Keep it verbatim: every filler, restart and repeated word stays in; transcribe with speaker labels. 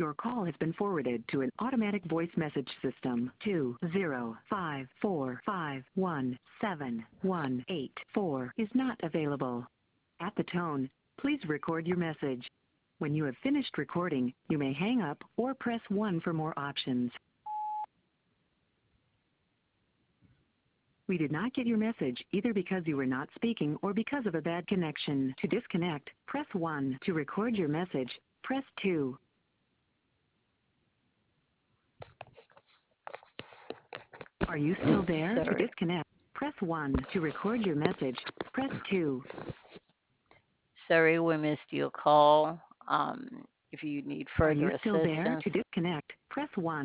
Speaker 1: Your call has been forwarded to an automatic voice message system. two zero five four five one seven one eight four is not available. At the tone, please record your message. When you have finished recording, you may hang up or press one for more options. We did not get your message either because you were not speaking or because of a bad connection. To disconnect, press one. To record your message, press two. Are you still there? To
Speaker 2: Sorry.
Speaker 1: disconnect, press one. To record your message, press two.
Speaker 2: Sorry we missed your call. Um, if you need
Speaker 1: Are you
Speaker 2: further
Speaker 1: still there?
Speaker 2: assistance,
Speaker 1: To disconnect, press one.